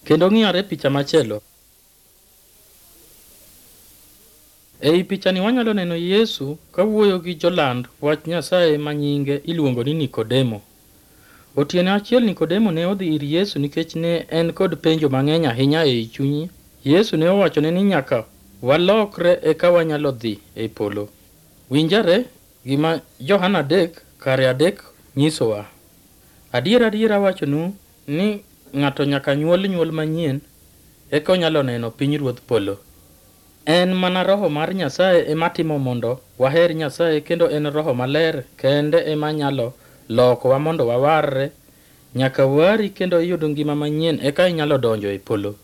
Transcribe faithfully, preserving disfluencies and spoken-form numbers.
Kendo ng'iyore picha machielo. Ei picha ni wanyalo neno Yesu kawuoyo gi joland wach Nyasaye ma nyinge iluongo ni Nikodemo. Otieno achiel Nikodemo ne odhi ir Yesu nikech ne en kod penjo mang'eny ahinya ei chunye. Yesu ne owachone ni nyaka walokre eka wanyalo dhi e polo. Winjare gima Johana adek kare adek nyisowa. Adiera adiera wachonu ni ng'ato nyaka nyuol nyuol manyien eka onyalo neno pinyruodh polo. En mana roho mar Nyasaye ema timo mondo waher Nyasaye, kendo en roho maler kende ema nyalo lokowa mondo wawarre nyaka wari kendo iyud ngima manyien eka inyalo donjo e polo.